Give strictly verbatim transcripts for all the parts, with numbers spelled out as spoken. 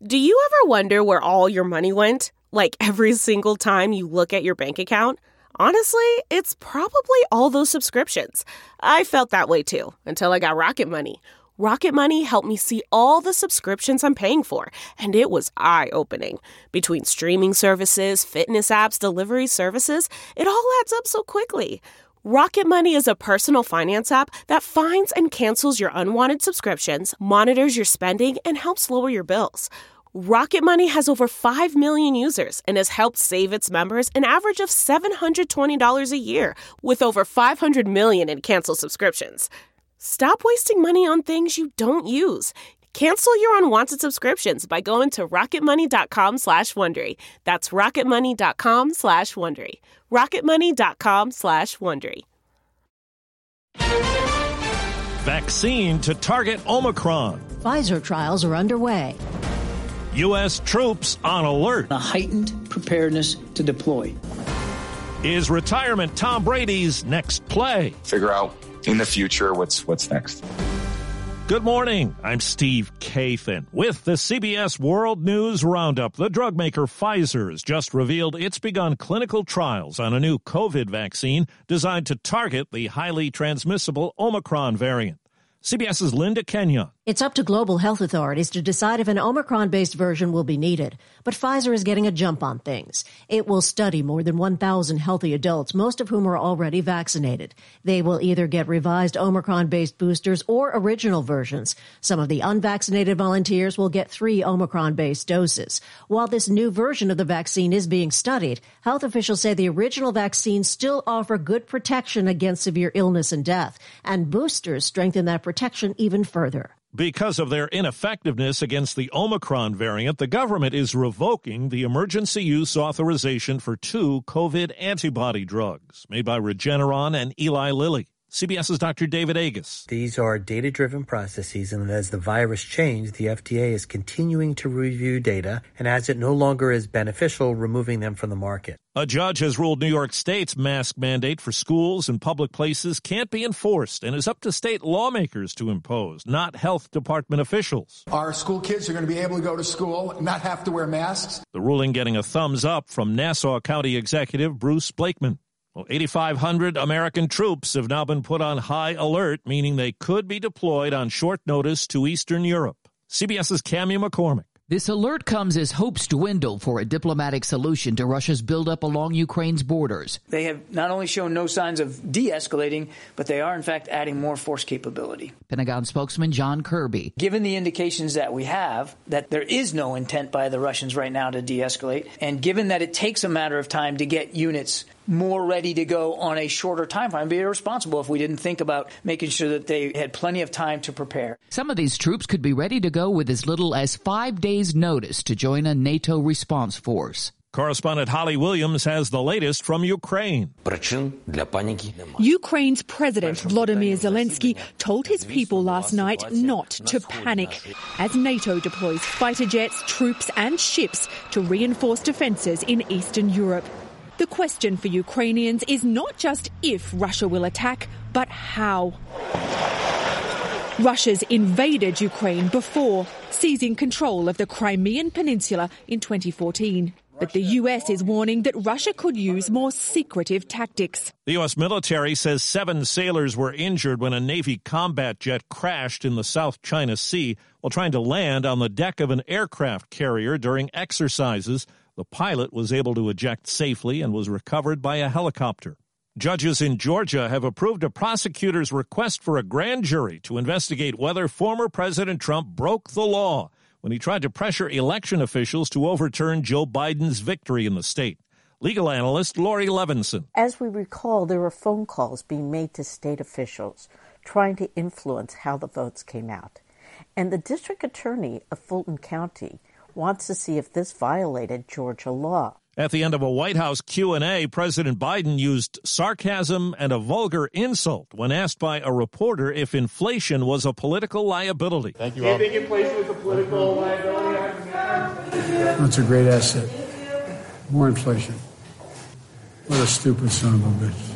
Do you ever wonder where all your money went? Like every single time you look at your bank account? Honestly, it's probably all those subscriptions. I felt that way too, until I got Rocket Money. Rocket Money helped me see all the subscriptions I'm paying for, and it was eye-opening. Between streaming services, fitness apps, delivery services, it all adds up so quickly. Rocket Money is a personal finance app that finds and cancels your unwanted subscriptions, monitors your spending, and helps lower your bills. Rocket Money has over five million users and has helped save its members an average of seven hundred twenty dollars a year, with over five hundred million in canceled subscriptions. Stop wasting money on things you don't use. Cancel your unwanted subscriptions by going to rocketmoney.com slash Wondery. That's rocketmoney.com slash Wondery. rocketmoney.com slash Wondery. Vaccine to target Omicron. Pfizer trials are underway. U S troops on alert. A heightened preparedness to deploy. Is retirement Tom Brady's next play? Figure out in the future what's what's next. Good morning. I'm Steve Kathan with the C B S World News Roundup. The drug maker Pfizer has just revealed it's begun clinical trials on a new COVID vaccine designed to target the highly transmissible Omicron variant. CBS's Linda Kenyon. It's up to global health authorities to decide if an Omicron-based version will be needed. But Pfizer is getting a jump on things. It will study more than one thousand healthy adults, most of whom are already vaccinated. They will either get revised Omicron-based boosters or original versions. Some of the unvaccinated volunteers will get three Omicron-based doses. While this new version of the vaccine is being studied, health officials say the original vaccines still offer good protection against severe illness and death, and boosters strengthen that protection even further. Because of their ineffectiveness against the Omicron variant, the government is revoking the emergency use authorization for two COVID antibody drugs made by Regeneron and Eli Lilly. CBS's Doctor David Agus. These are data-driven processes, and as the virus changed, the F D A is continuing to review data, and as it no longer is beneficial, removing them from the market. A judge has ruled New York State's mask mandate for schools and public places can't be enforced and is up to state lawmakers to impose, not health department officials. Our school kids are going to be able to go to school and not have to wear masks. The ruling getting a thumbs up from Nassau County Executive Bruce Blakeman. Well, eighty-five hundred American troops have now been put on high alert, meaning they could be deployed on short notice to Eastern Europe. CBS's Cammy McCormick. This alert comes as hopes dwindle for a diplomatic solution to Russia's buildup along Ukraine's borders. They have not only shown no signs of de-escalating, but they are, in fact, adding more force capability. Pentagon spokesman John Kirby. Given the indications that we have, that there is no intent by the Russians right now to de-escalate, and given that it takes a matter of time to get units more ready to go on a shorter time frame, be irresponsible if we didn't think about making sure that they had plenty of time to prepare. Some of these troops could be ready to go with as little as five days' notice to join a NATO response force. Correspondent Holly Williams has the latest from Ukraine. Ukraine's President Volodymyr Zelensky told his people last night not to panic as NATO deploys fighter jets, troops and ships to reinforce defences in Eastern Europe. The question for Ukrainians is not just if Russia will attack, but how. Russia's invaded Ukraine before, seizing control of the Crimean Peninsula in twenty fourteen. But the U S is warning that Russia could use more secretive tactics. The U S military says seven sailors were injured when a Navy combat jet crashed in the South China Sea while trying to land on the deck of an aircraft carrier during exercises. The pilot was able to eject safely and was recovered by a helicopter. Judges in Georgia have approved a prosecutor's request for a grand jury to investigate whether former President Trump broke the law when he tried to pressure election officials to overturn Joe Biden's victory in the state. Legal analyst Lori Levinson. As we recall, there were phone calls being made to state officials trying to influence how the votes came out. And the district attorney of Fulton County wants to see if this violated Georgia law. At the end of a White House Q and A, President Biden used sarcasm and a vulgar insult when asked by a reporter if inflation was a political liability. Thank you all. Do you think inflation was a political liability? That's a great asset. More inflation. What a stupid son of a bitch.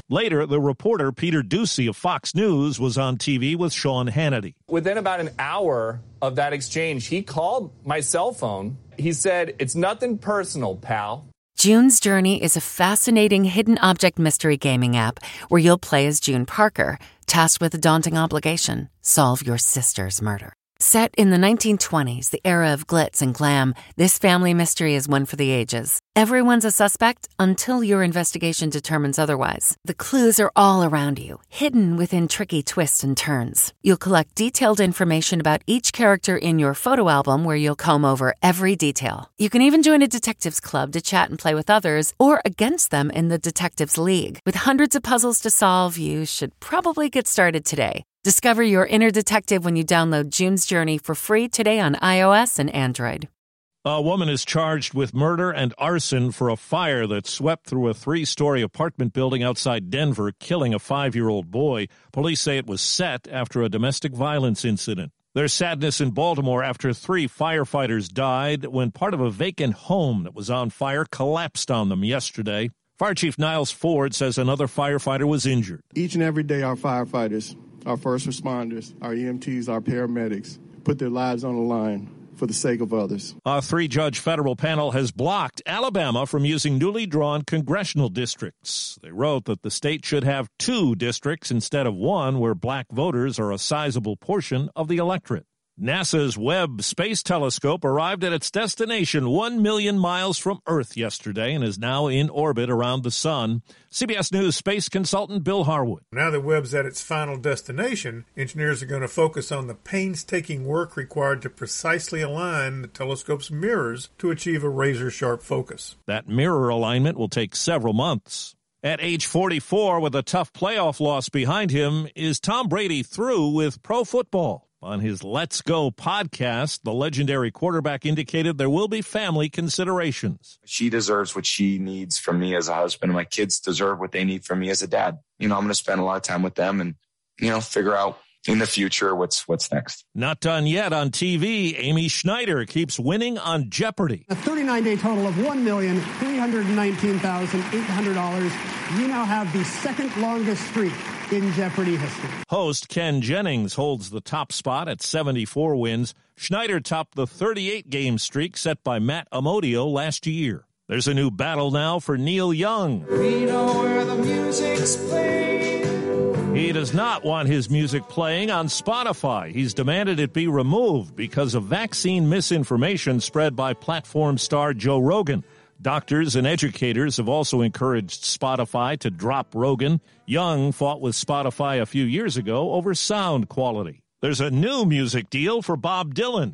Later, the reporter Peter Doocy of Fox News was on T V with Sean Hannity. Within about an hour of that exchange, he called my cell phone. He said, "It's nothing personal, pal." June's Journey is a fascinating hidden object mystery gaming app where you'll play as June Parker, tasked with a daunting obligation: solve your sister's murder. Set in the nineteen twenties, the era of glitz and glam, this family mystery is one for the ages. Everyone's a suspect until your investigation determines otherwise. The clues are all around you, hidden within tricky twists and turns. You'll collect detailed information about each character in your photo album where you'll comb over every detail. You can even join a detectives club to chat and play with others or against them in the Detectives League. With hundreds of puzzles to solve, you should probably get started today. Discover your inner detective when you download June's Journey for free today on iOS and Android. A woman is charged with murder and arson for a fire that swept through a three-story apartment building outside Denver, killing a five-year-old boy. Police say it was set after a domestic violence incident. There's sadness in Baltimore after three firefighters died when part of a vacant home that was on fire collapsed on them yesterday. Fire Chief Niles Ford says another firefighter was injured. Each and every day, our firefighters, our first responders, our E M Ts, our paramedics put their lives on the line for the sake of others. A three-judge federal panel has blocked Alabama from using newly drawn congressional districts. They wrote that the state should have two districts instead of one where black voters are a sizable portion of the electorate. NASA's Webb Space Telescope arrived at its destination one million miles from Earth yesterday and is now in orbit around the sun. C B S News space consultant Bill Harwood. Now that Webb's at its final destination, engineers are going to focus on the painstaking work required to precisely align the telescope's mirrors to achieve a razor-sharp focus. That mirror alignment will take several months. At age forty-four, with a tough playoff loss behind him, is Tom Brady through with pro football? On his Let's Go podcast, the legendary quarterback indicated there will be family considerations. She deserves what she needs from me as a husband, and my kids deserve what they need from me as a dad. You know, I'm going to spend a lot of time with them and, you know, figure out in the future what's what's next. Not done yet on T V. Amy Schneider keeps winning on Jeopardy! A thirty-nine day total of one million three hundred nineteen thousand eight hundred dollars. You now have the second longest streak in Jeopardy history. Host Ken Jennings holds the top spot at seventy-four wins. Schneider topped the thirty-eight game streak set by Matt Amodio last year. There's a new battle now for Neil Young. We know where the music's playing. He does not want his music playing on Spotify. He's demanded it be removed because of vaccine misinformation spread by platform star Joe Rogan. Doctors and educators have also encouraged Spotify to drop Rogan. Young fought with Spotify a few years ago over sound quality. There's a new music deal for Bob Dylan.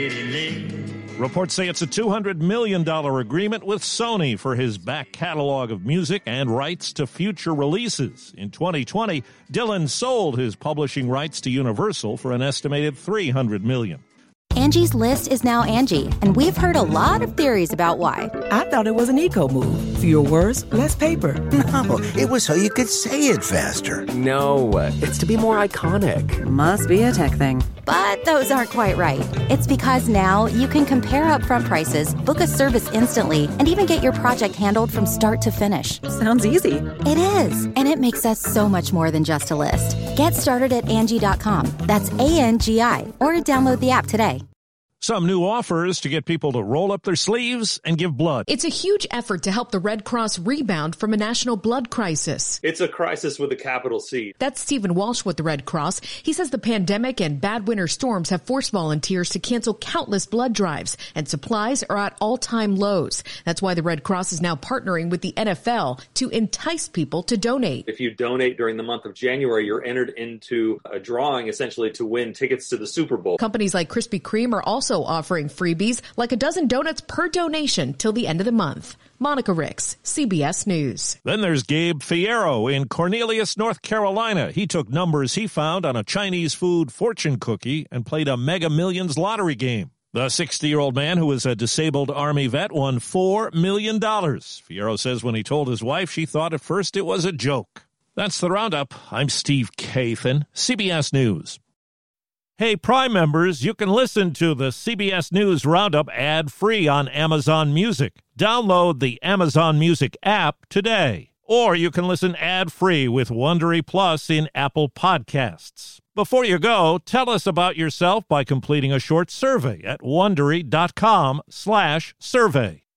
Reports say it's a two hundred million dollars agreement with Sony for his back catalog of music and rights to future releases. In twenty twenty, Dylan sold his publishing rights to Universal for an estimated three hundred million dollars. Angie's List is now Angie, and we've heard a lot of theories about why. I thought it was an eco move. Fewer words, less paper. No, it was so you could say it faster. No, it's to be more iconic. Must be a tech thing. But those aren't quite right. It's because now you can compare upfront prices, book a service instantly, and even get your project handled from start to finish. Sounds easy. It is, and it makes us so much more than just a list. Get started at Angie dot com. That's A N G I, or download the app today. Some new offers to get people to roll up their sleeves and give blood. It's a huge effort to help the Red Cross rebound from a national blood crisis. It's a crisis with a capital C. That's Stephen Walsh with the Red Cross. He says the pandemic and bad winter storms have forced volunteers to cancel countless blood drives, and supplies are at all-time lows. That's why the Red Cross is now partnering with the N F L to entice people to donate. If you donate during the month of January, you're entered into a drawing essentially to win tickets to the Super Bowl. Companies like Krispy Kreme are also offering freebies like a dozen donuts per donation till the end of the month. Monica Ricks, C B S News. Then there's Gabe Fierro in Cornelius, North Carolina. He took numbers he found on a Chinese food fortune cookie and played a Mega Millions lottery game. The sixty-year-old man, who is a disabled Army vet, won four million dollars. Fierro says when he told his wife, she thought at first it was a joke. That's the Roundup. I'm Steve Kathan, C B S News. Hey, Prime members, you can listen to the C B S News Roundup ad-free on Amazon Music. Download the Amazon Music app today. Or you can listen ad-free with Wondery Plus in Apple Podcasts. Before you go, tell us about yourself by completing a short survey at Wondery.com slash survey.